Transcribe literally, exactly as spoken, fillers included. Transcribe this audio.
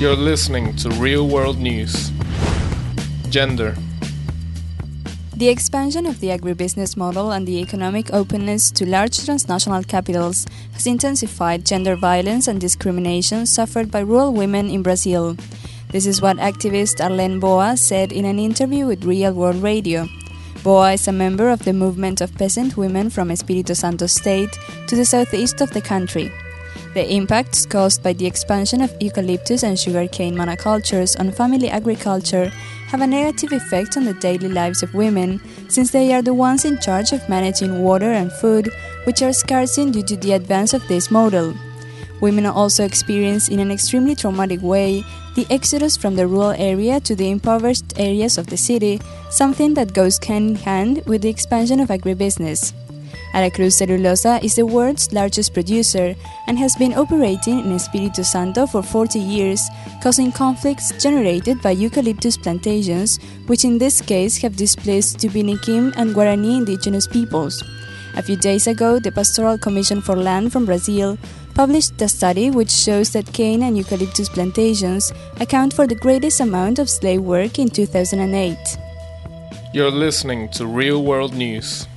You're listening to Real World News. Gender. The expansion of the agribusiness model and the economic openness to large transnational capitals has intensified gender violence and discrimination suffered by rural women in Brazil. This is what activist Arlene Boa said in an interview with Real World Radio. Boa is a member of the movement of peasant women from Espírito Santo state to the southeast of the country. The impacts caused by the expansion of eucalyptus and sugarcane monocultures on family agriculture have a negative effect on the daily lives of women, since they are the ones in charge of managing water and food, which are scarce due to the advance of this model. Women also experience in an extremely traumatic way the exodus from the rural area to the impoverished areas of the city, something that goes hand in hand with the expansion of agribusiness. Aracruz Celulosa is the world's largest producer and has been operating in Espírito Santo for forty years, causing conflicts generated by eucalyptus plantations, which in this case have displaced Tupiniquim and Guarani indigenous peoples. A few days ago, the Pastoral Commission for Land from Brazil published a study which shows that cane and eucalyptus plantations account for the greatest amount of slave work in two thousand eight. You're listening to Real World News.